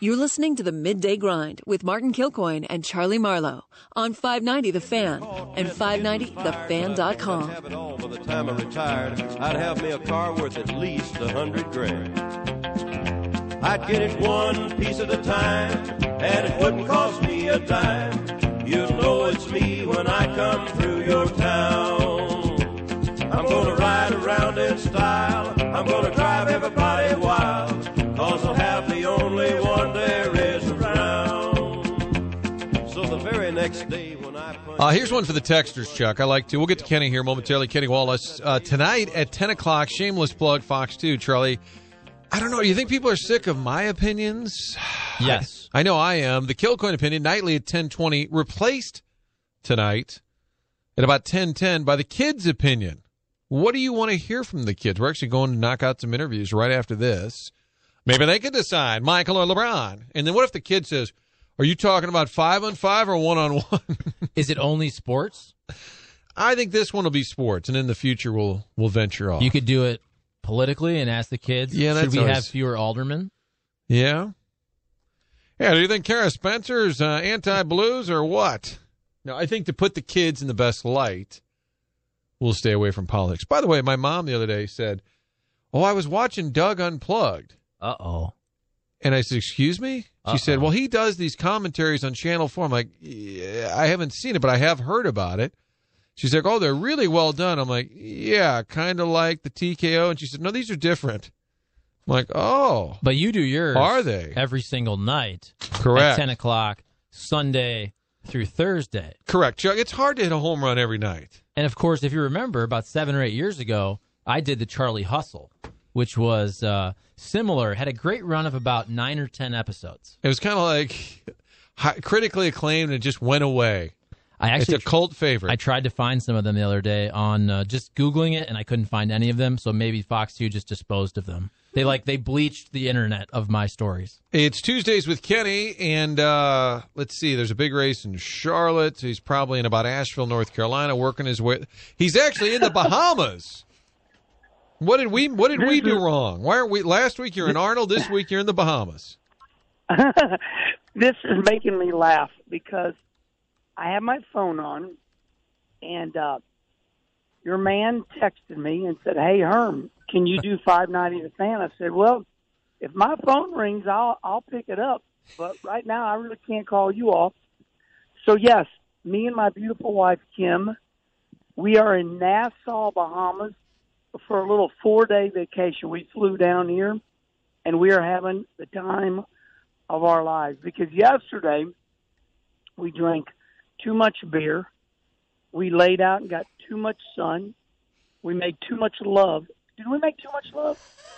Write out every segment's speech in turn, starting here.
You're listening to the Midday Grind with Martin Kilcoyne and Charlie Marlowe on 590 The Fan and 590thefan.com. Have it all by the time I retired. I'd have me a car worth at least $100,000. I'd get it one piece at a time, and it wouldn't cost me a dime. You'll know it's me when I come through your town. I'm gonna ride around in style. I'm gonna drive everybody wild, 'cause I'll have the only one there is around. So the very next day when I here's one for the texters, Chuck. I like to. We'll get to Kenny here momentarily. Kenny Wallace. Tonight at 10 o'clock, shameless plug, Fox 2, Charlie. I don't know. Do you think people are sick of my opinions? Yes. I know I am. The Kilcoyne opinion, nightly at 10:20, replaced tonight at about 10:10 by the kids' opinion. What do you want to hear from the kids? We're actually going to knock out some interviews right after this. Maybe they could decide, Michael or LeBron. And then what if the kid says, are you talking about 5-on-5 or 1-on-1? Is it only sports? I think this one will be sports, and in the future we'll venture off. You could do it politically and ask the kids, should we have fewer aldermen? Yeah. Yeah, do you think Kara Spencer's anti-blues or what? No, I think to put the kids in the best light, we'll stay away from politics. By the way, my mom the other day said, I was watching Doug Unplugged. Uh-oh. And I said, excuse me? She said, well, he does these commentaries on Channel 4. I'm like, yeah, I haven't seen it, but I have heard about it. She's like, they're really well done. I'm like, yeah, kind of like the TKO. And she said, no, these are different. I'm like, oh. But you do yours. Are they? Every single night. Correct. At 10 o'clock, Sunday through Thursday. Correct, Chuck. It's hard to hit a home run every night. And, of course, if you remember, about 7 or 8 years ago, I did the Charlie Hustle, which was similar. Had a great run of about 9 or 10 episodes. It was kind of like critically acclaimed and just went away. It's a cult favorite. I tried to find some of them the other day on just Googling it, and I couldn't find any of them, so maybe Fox 2 just disposed of them. They bleached the internet of my stories. It's Tuesdays with Kenny, and let's see, there's a big race in Charlotte. He's probably in about Asheville, North Carolina, working his way. He's actually in the Bahamas. What did we do wrong? Why aren't we? Last week you're in Arnold, this week you're in the Bahamas. This is making me laugh because I have my phone on, and your man texted me and said, "Hey, Herm, can you do 590 The Fan?" I said, "Well, if my phone rings, I'll pick it up. But right now, I really can't call you off." So yes, me and my beautiful wife Kim, we are in Nassau, Bahamas, for a little 4-day vacation. We flew down here, and we are having the time of our lives because yesterday we drank too much beer. We laid out and got too much sun. We made too much love. Did we make too much love?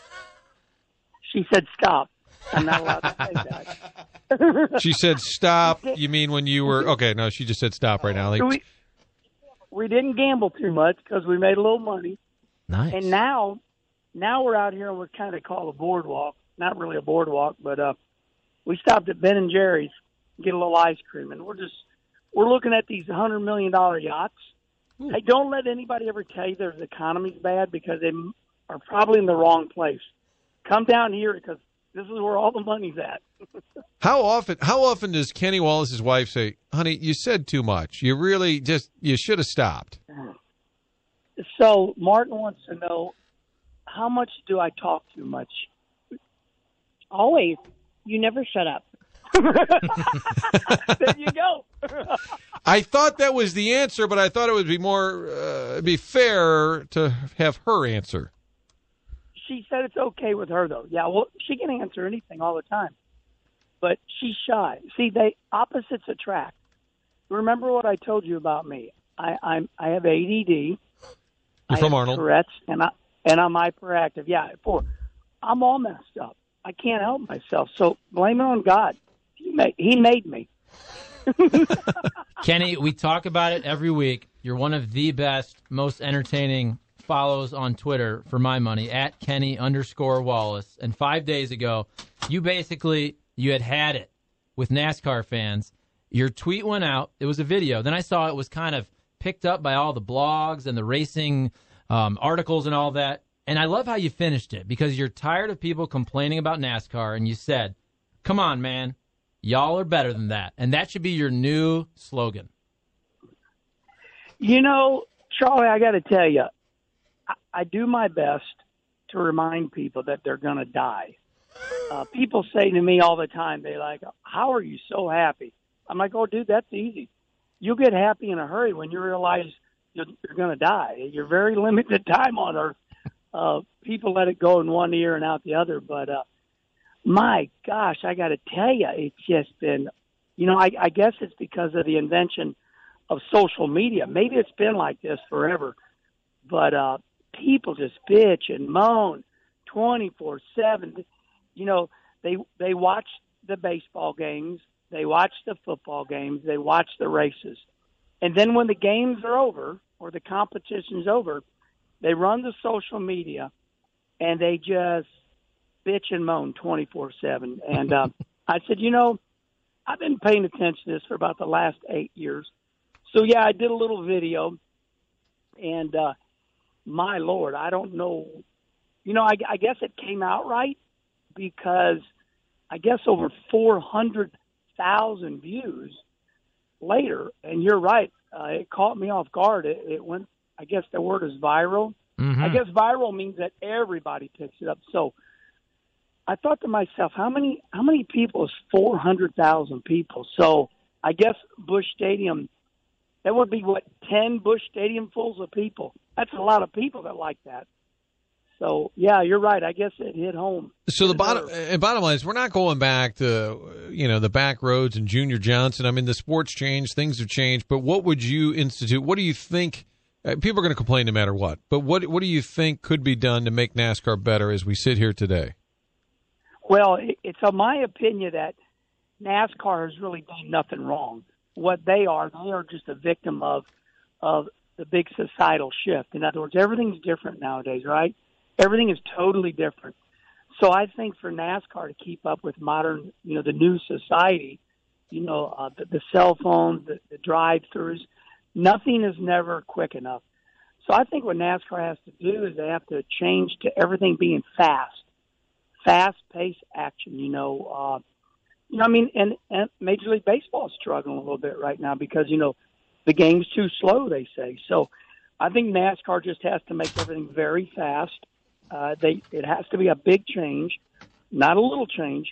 She said, stop. I'm not allowed to say that. She said, stop. You mean when you were... Okay, no, she just said stop right now. So we didn't gamble too much because we made a little money. Nice. And now we're out here on what's kind of called a boardwalk. Not really a boardwalk, but we stopped at Ben & Jerry's to get a little ice cream. And we're looking at these $100 million yachts. Ooh. Hey, don't let anybody ever tell you the economy's bad because they are probably in the wrong place. Come down here because this is where all the money's at. How often does Kenny Wallace's wife say, honey, you said too much. You really you should have stopped. So Martin wants to know, how much do I talk too much? Always. You never shut up. There you go. I thought that was the answer, but I thought it would be more be fair to have her answer. She said it's okay with her, though. Yeah, well, she can answer anything all the time. But she's shy. See, opposites attract. Remember what I told you about me. I have ADD. You're from Arnold. Tourette's, and I'm hyperactive. Yeah, I'm all messed up. I can't help myself. So blame it on God. He made me. Kenny, we talk about it every week. You're one of the best, most entertaining follows on Twitter, for my money, at Kenny_Wallace. And 5 days ago, you had it with NASCAR fans. Your tweet went out. It was a video. Then I saw it was kind of picked up by all the blogs and the racing articles and all that. And I love how you finished it because you're tired of people complaining about NASCAR. And you said, Come on, man. Y'all are better than that. And that should be your new slogan. You know, Charlie, I got to tell you, I do my best to remind people that they're going to die. People say to me all the time, they like, how are you so happy? I'm like, oh, dude, that's easy. You'll get happy in a hurry when you realize you're going to die. You're very limited time on Earth. People let it go in one ear and out the other. But, my gosh, I got to tell you, it's just been, I guess it's because of the invention of social media. Maybe it's been like this forever. But people just bitch and moan 24/7. They watch the baseball games, they watch the football games, they watch the races. And then when the games are over or the competition's over, they run to social media and they just bitch and moan 24/7. And I said, I've been paying attention to this for about the last 8 years. So, yeah, I did a little video. And, my Lord, I don't know. I guess it came out right because I guess over 400,000 views later. And you're right. It caught me off guard. It went, I guess the word is viral. Mm-hmm. I guess viral means that everybody picks it up. So I thought to myself, how many people is 400,000 people? So I guess Busch Stadium, that would be, 10 Busch Stadium fulls of people. That's a lot of people that like that. So, yeah, you're right. I guess it hit home. So the bottom line is we're not going back to, the back roads and Junior Johnson. I mean, the sport's changed. Things have changed. But what would you institute? What do you think? People are going to complain no matter what. But what do you think could be done to make NASCAR better as we sit here today? Well, it's my opinion that NASCAR has really done nothing wrong. What they are just a victim of the big societal shift. In other words, everything's different nowadays, right? Everything is totally different. So I think for NASCAR to keep up with modern, the new society, the cell phones, the drive-thrus, nothing is never quick enough. So I think what NASCAR has to do is they have to change to everything being fast-paced action, and Major League Baseball is struggling a little bit right now because, the game's too slow, they say. So I think NASCAR just has to make everything very fast. It has to be a big change, not a little change.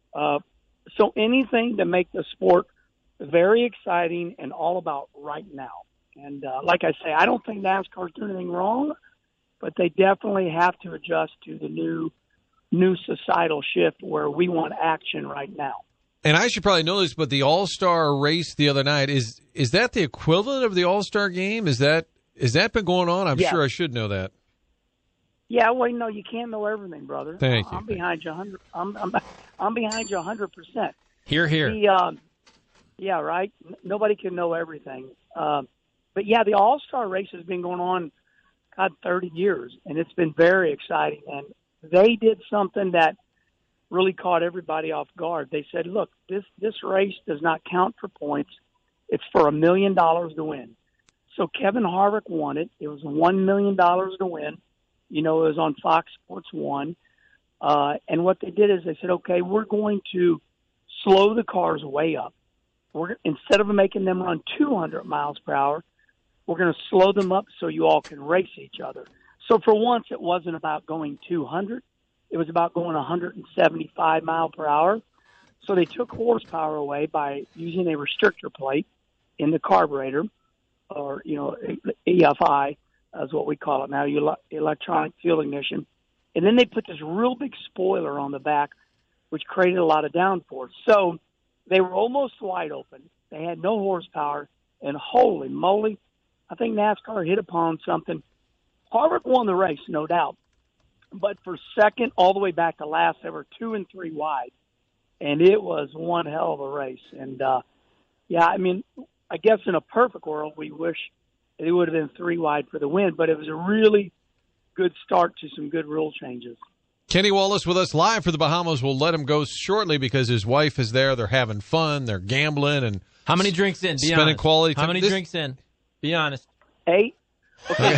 So anything to make the sport very exciting and all about right now. And like I say, I don't think NASCAR's doing anything wrong, but they definitely have to adjust to the new societal shift where we want action right now. And I should probably know this, but the All-Star race the other night, is that the equivalent of the All-Star game? Is that been going on? I'm sure I should know that. Yeah, well, you can't know everything, brother. Thank you. I'm behind you 100. I'm behind you 100%. Hear. Yeah, right. Nobody can know everything. But yeah, the All-Star race has been going on, 30 years, and it's been very exciting. And they did something that really caught everybody off guard. They said, look, this race does not count for points. It's for $1 million to win. So Kevin Harvick won it. It was $1 million to win. It was on Fox Sports 1. And what they did is they said, okay, we're going to slow the cars way up. Instead of making them run 200 miles per hour, we're going to slow them up so you all can race each other. So for once, it wasn't about going 200. It was about going 175 mile per hour. So they took horsepower away by using a restrictor plate in the carburetor, or, EFI is what we call it now, electronic fuel ignition. And then they put this real big spoiler on the back, which created a lot of downforce. So they were almost wide open. They had no horsepower, and holy moly, I think NASCAR hit upon something. Harvick won the race, no doubt. But for second all the way back to last, they were 2 and 3 wide. And it was one hell of a race. And, I guess in a perfect world, we wish it would have been 3 wide for the win. But it was a really good start to some good rule changes. Kenny Wallace with us live for the Bahamas. We'll let him go shortly because his wife is there. They're having fun. They're gambling. And how many drinks in? Be spending honest. Quality time. How many drinks in? Be honest. 8. Okay,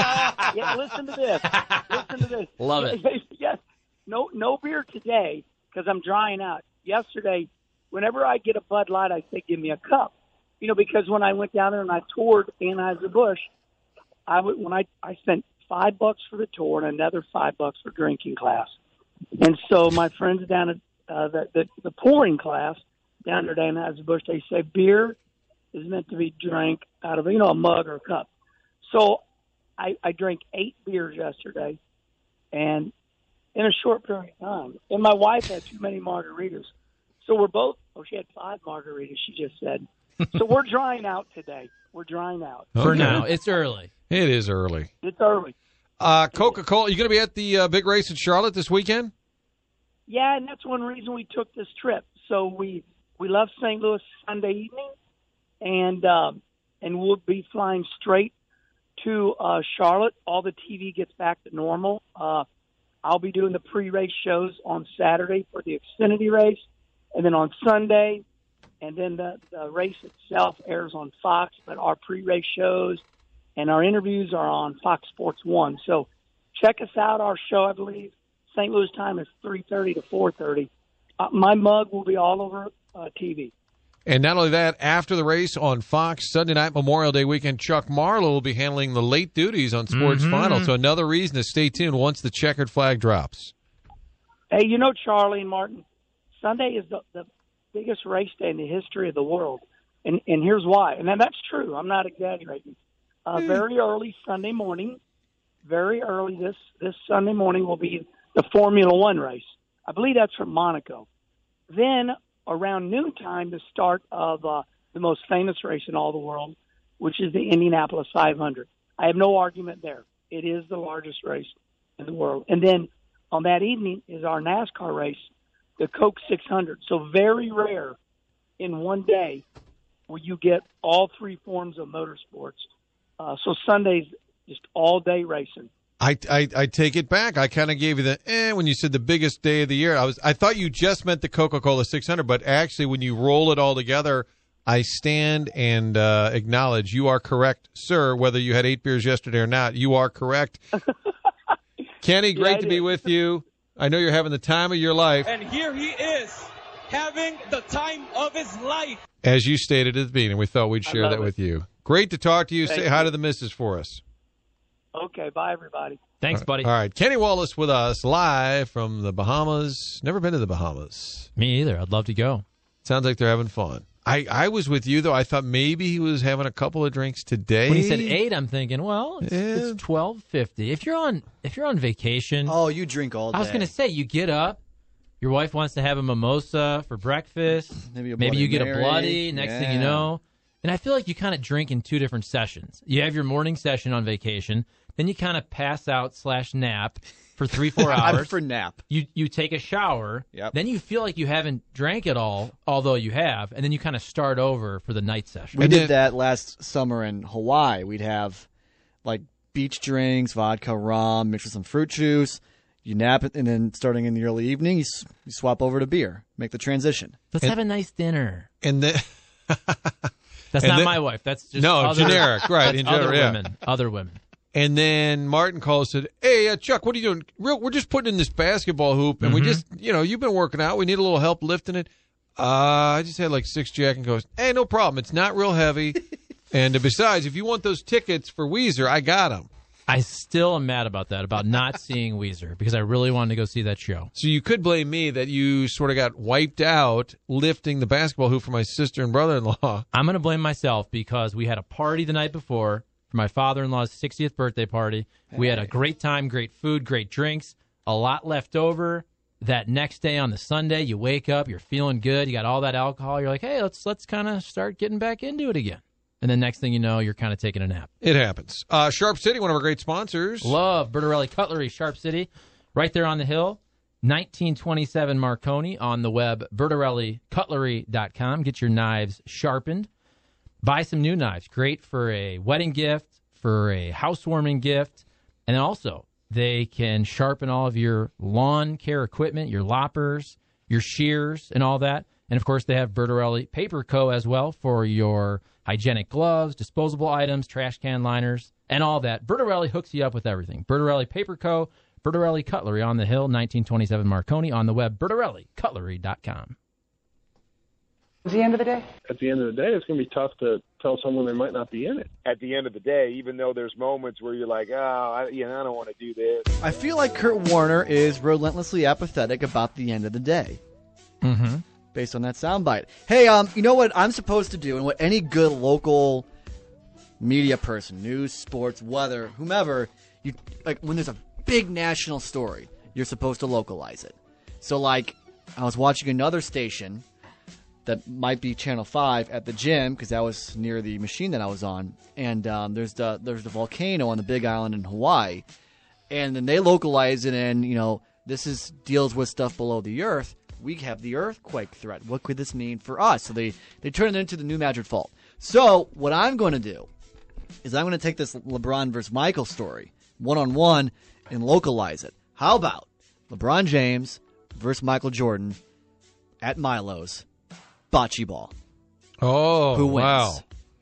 listen to this. Love it. Yes, no beer today. because I'm drying out. Yesterday, whenever I get a Bud Light, I say, give me a cup. Because when I went down there and I toured Anheuser-Busch, I spent $5 for the tour and another $5 for drinking class. And so my friends down at the pouring class down there at Anheuser-Busch, they say beer is meant to be drank out of, a mug or a cup. So I drank 8 beers yesterday, and in a short period of time. And my wife had too many margaritas. So we're both, she had 5 margaritas, she just said. So we're drying out today. We're drying out. For now. It's early. It is early. It's early. Coca-Cola, you going to be at the big race in Charlotte this weekend? Yeah, and that's one reason we took this trip. So we left St. Louis Sunday evening, and we'll be flying straight to Charlotte. All the TV gets back to normal. I'll be doing the pre-race shows on Saturday for the Xfinity race, and then on Sunday, and then the race itself airs on Fox, but our pre-race shows and our interviews are on Fox Sports 1. So check us out. Our show, I believe, St. Louis time is 3:30 to 4:30. My mug will be all over TV. And not only that, after the race on Fox, Sunday night, Memorial Day weekend, Chuck Marlowe will be handling the late duties on Sports Final. So another reason to stay tuned once the checkered flag drops. Hey, Charlie and Martin, Sunday is the biggest race day in the history of the world. And here's why. And that's true. I'm not exaggerating. Very early Sunday morning, this Sunday morning will be the Formula One race. I believe that's from Monaco. Then around noontime, the start of the most famous race in all the world, which is the Indianapolis 500. I have no argument there. It is the largest race in the world. And then on that evening is our NASCAR race, the Coke 600. So very rare in one day where you get all 3 forms of motorsports. So Sunday's just all-day racing. I take it back. I kind of gave you the when you said the biggest day of the year. I thought you just meant the Coca-Cola 600, but actually when you roll it all together, I stand and acknowledge you are correct, sir. Whether you had 8 beers yesterday or not, you are correct. Kenny, great to be with you. I know you're having the time of your life. And here he is, having the time of his life. As you stated at the beginning, we thought we'd share that with you. Great to talk to you. Say hi to the missus for us. Okay, bye, everybody. Thanks, buddy. All right, Kenny Wallace with us live from the Bahamas. Never been to the Bahamas. Me either. I'd love to go. Sounds like they're having fun. I was with you, though. I thought maybe he was having a couple of drinks today. When he said 8, I'm thinking, well, it's 12:50. If you're on vacation, you drink all day. I was going to say, you get up, your wife wants to have a mimosa for breakfast. Maybe you get a bloody. Next thing you know, and I feel like you kind of drink in 2 different sessions. You have your morning session on vacation, then you kind of pass out / nap for 3-4 hours. For nap. You take a shower. Yep. Then you feel like you haven't drank at all, although you have, and then you kind of start over for the night session. We did that last summer in Hawaii. We'd have like beach drinks, vodka, rum, mixed with some fruit juice. You nap it, and then starting in the early evening, you swap over to beer. Make the transition. Let's have a nice dinner. And then that's not my wife. That's just generic, right? In general, other women. And then Martin calls and said, hey, Chuck, what are you doing? We're just putting in this basketball hoop, and we just, you've been working out. We need a little help lifting it. I just had like 6 Jack and goes, hey, no problem. It's not real heavy. And besides, if you want those tickets for Weezer, I got them. I still am mad about that, about not seeing Weezer, because I really wanted to go see that show. So you could blame me that you sort of got wiped out lifting the basketball hoop for my sister and brother-in-law. I'm going to blame myself because we had a party the night before for my father-in-law's 60th birthday party. We had a great time, great food, great drinks, a lot left over. That next day on the Sunday, you wake up, you're feeling good, you got all that alcohol, you're like, hey, let's kind of start getting back into it again. And then next thing you know, you're kind of taking a nap. It happens. Sharp City, one of our great sponsors. Love Bertarelli Cutlery, Sharp City, right there on the hill. 1927 Marconi on the web, bertarellicutlery.com. Get your knives sharpened. Buy some new knives. Great for a wedding gift, for a housewarming gift. And then also, they can sharpen all of your lawn care equipment, your loppers, your shears, and all that. And, of course, they have Bertarelli Paper Co. as well for your hygienic gloves, disposable items, trash can liners, and all that. Bertarelli hooks you up with everything. Bertarelli Paper Co., Bertarelli Cutlery on the Hill, 1927 Marconi. On the web, bertarellicutlery.com. At the end of the day? At the end of the day, it's going to be tough to tell someone they might not be in it. At the end of the day, even though there's moments where you're like, I don't want to do this. I feel like Kurt Warner is relentlessly apathetic about the end of the day. Mm-hmm. Based on that soundbite. Hey, you know what I'm supposed to do, and what any good local media person, news, sports, weather, whomever, you like when there's a big national story, you're supposed to localize it. So, like, I was watching another station that might be Channel 5 at the gym, because that was near the machine that I was on, and there's the volcano on the Big Island in Hawaii, and then they localize it, and this deals with stuff below the earth. We have the earthquake threat. What could this mean for us? So they turn it into the New Madrid Fault. So what I'm going to do is I'm going to take this LeBron versus Michael story one-on-one and localize it. How about LeBron James versus Michael Jordan at Milo's bocce ball? Oh, who wins? Wow.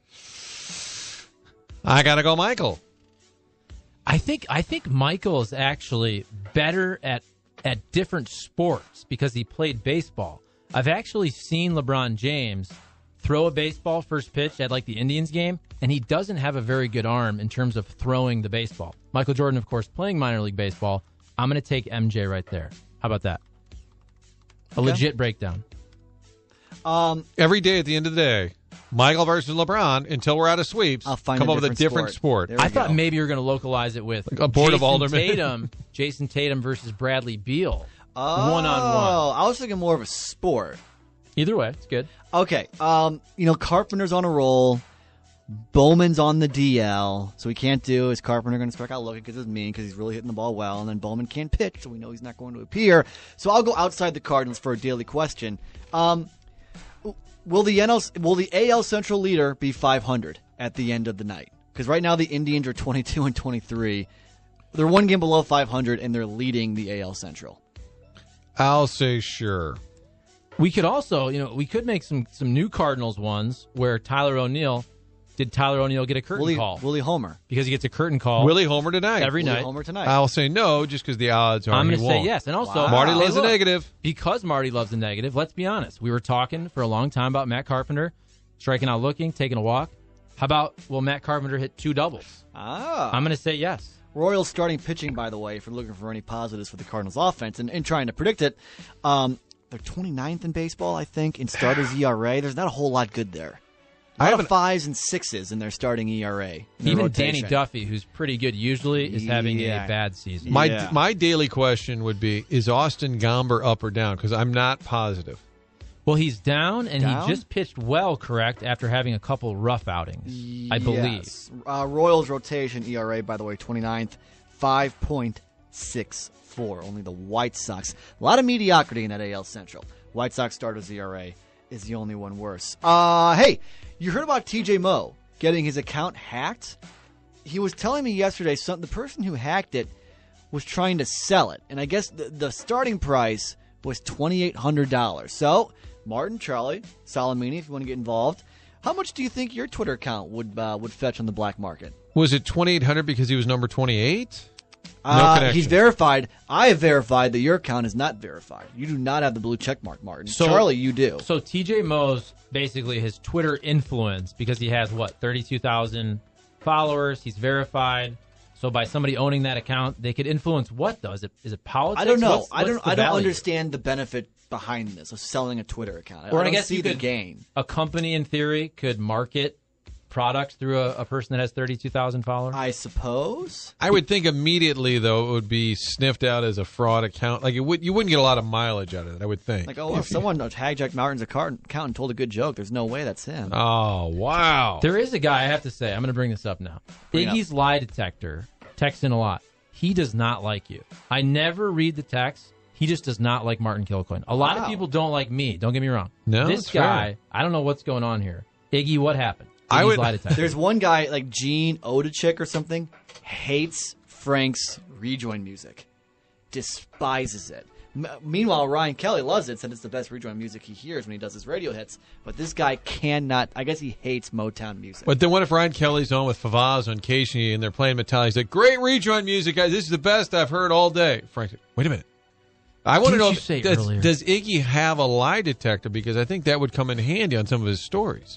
I got to go Michael. I think Michael is actually better at different sports because he played baseball. I've actually seen LeBron James throw a baseball first pitch at like the Indians game, and he doesn't have a very good arm in terms of throwing the baseball. Michael Jordan, of course, playing minor league baseball. I'm going to take MJ right there. How about that? A legit breakdown. Every day at the end of the day, Michael versus LeBron until we're out of sweeps. I'll find come up with a different sport. I thought maybe you were going to localize it with a board of aldermen. Jason Tatum versus Bradley Beal. Oh, one-on-one. I was thinking more of a sport. Either way, it's good. Okay. Carpenter's on a roll. Bowman's on the DL, so he can't do. Is Carpenter going to strike out looking because it's mean because he's really hitting the ball well, and then Bowman can't pitch, so we know he's not going to appear. So I'll go outside the Cardinals for a daily question. Will the AL Central leader be 500 at the end of the night? Because right now the Indians are 22-23. They're one game below 500, and they're leading the AL Central. I'll say sure. We could also, we could make some new Cardinals ones where Tyler O'Neill. Did Tyler O'Neill get a curtain call? Willie Homer. Because he gets a curtain call. Willie Homer tonight. Every Willie night. Homer tonight. I'll say no just because the odds are I'm going to say yes. And also, Marty loves the negative. Because Marty loves the negative, let's be honest. We were talking for a long time about Matt Carpenter striking out looking, taking a walk. How about, will Matt Carpenter hit 2 doubles? I'm going to say yes. Royals starting pitching, by the way, if you're looking for any positives for the Cardinals offense and trying to predict it, they're 29th in baseball, I think, in starters ERA. There's not a whole lot good there. A lot of 5s and 6s in their starting ERA. Even Danny Duffy, who's pretty good usually, is having a bad season. My daily question would be, is Austin Gomber up or down? Because I'm not positive. Well, he's down, and he just pitched well, correct, after having a couple rough outings, I believe. Yes. Royals rotation ERA, by the way, 29th, 5.64. Only the White Sox. A lot of mediocrity in that AL Central. White Sox starters ERA is the only one worse. Hey, you heard about TJ Moe getting his account hacked? He was telling me yesterday the person who hacked it was trying to sell it. And I guess the starting price was $2,800. So, Martin, Charlie, Salamini, if you want to get involved, how much do you think your Twitter account would fetch on the black market? Was it $2,800 because he was number 28? No connection. He's verified. I have verified that your account is not verified. You do not have the blue check mark, Martin. So, Charlie, you do. So TJ Moe's basically his Twitter influence because he has, 32,000 followers. He's verified. So by somebody owning that account, they could influence what, though? Is it politics? I don't know. I don't value? understand the benefit behind this of selling a Twitter account. I don't guess see the gain. A company, in theory, could market products through a person that has 32,000 followers? I suppose. I would think immediately, though, it would be sniffed out as a fraud account. Like you wouldn't get a lot of mileage out of it, I would think. Like, if someone hijacked Martin's account and told a good joke, there's no way that's him. Oh, wow. There is a guy, I have to say, I'm going to bring this up now. Iggy's lie detector texts in a lot. He does not like you. I never read the text. He just does not like Martin Kilcoyne. A lot of people don't like me. Don't get me wrong. No, this guy, I don't know what's going on here. Iggy, what happened? There's one guy like Gene Odachik or something hates Frank's rejoin music, despises it. Meanwhile, Ryan Kelly loves it, said it's the best rejoin music he hears when he does his radio hits. But this guy cannot. I guess he hates Motown music. But then what if Ryan Kelly's on with Favaz and Casey and they're playing Metallica? He's like, great rejoin music, guys. This is the best I've heard all day. Frank said, wait a minute. I want to know, does Iggy have a lie detector? Because I think that would come in handy on some of his stories.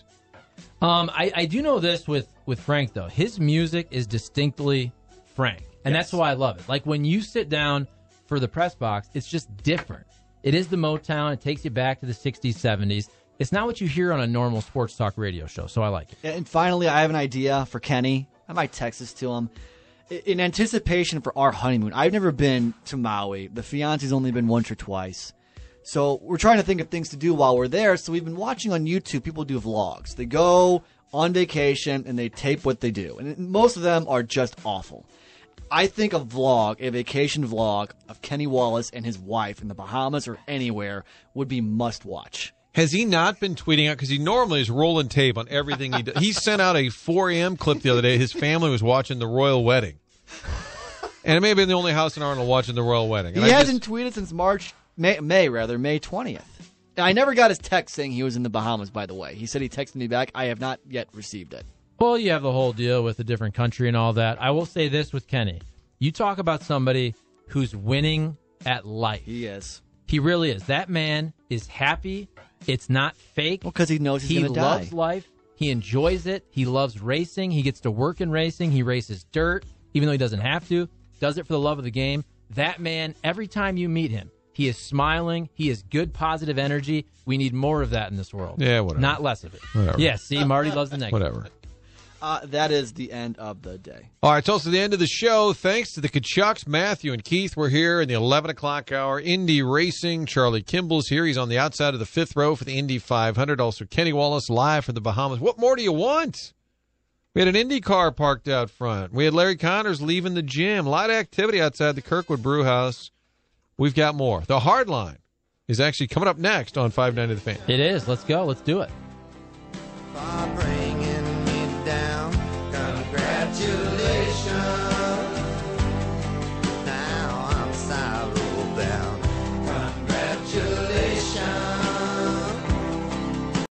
I do know this with Frank, though. His music is distinctly Frank. And that's why I love it. Like when you sit down for the press box, it's just different. It is the Motown. It takes you back to the 60s, 70s. It's not what you hear on a normal sports talk radio show, so I like it. And finally, I have an idea for Kenny. I might text this to him. In anticipation for our honeymoon, I've never been to Maui. The fiance's only been once or twice. So we're trying to think of things to do while we're there. So we've been watching on YouTube. People do vlogs. They go on vacation and they tape what they do. And most of them are just awful. I think a vacation vlog of Kenny Wallace and his wife in the Bahamas or anywhere would be must watch. Has he not been tweeting out? Because he normally is rolling tape on everything he does. He sent out a 4 a.m. clip the other day. His family was watching the royal wedding. And it may have been the only house in Arnold watching the royal wedding. And he hasn't tweeted since May 20th. I never got his text saying he was in the Bahamas, by the way. He said he texted me back. I have not yet received it. Well, you have the whole deal with a different country and all that. I will say this with Kenny. You talk about somebody who's winning at life. He is. He really is. That man is happy. It's not fake. Well, because he knows he's going to die. He loves life. He enjoys it. He loves racing. He gets to work in racing. He races dirt, even though he doesn't have to. Does it for the love of the game. That man, every time you meet him, he is smiling. He is good, positive energy. We need more of that in this world. Yeah, whatever. Not less of it. Whatever. Yeah, see, Marty loves the negative. Whatever. That is the end of the day. All right, it's also the end of the show. Thanks to the Kachucks, Matthew and Keith. We're here in the 11 o'clock hour. Indy Racing. Charlie Kimball's here. He's on the outside of the fifth row for the Indy 500. Also, Kenny Wallace live from the Bahamas. What more do you want? We had an Indy car parked out front. We had Larry Connors leaving the gym. A lot of activity outside the Kirkwood Brew House. We've got more. The Hard Line is actually coming up next on 590 The Fan. It is. Let's go. Let's do it.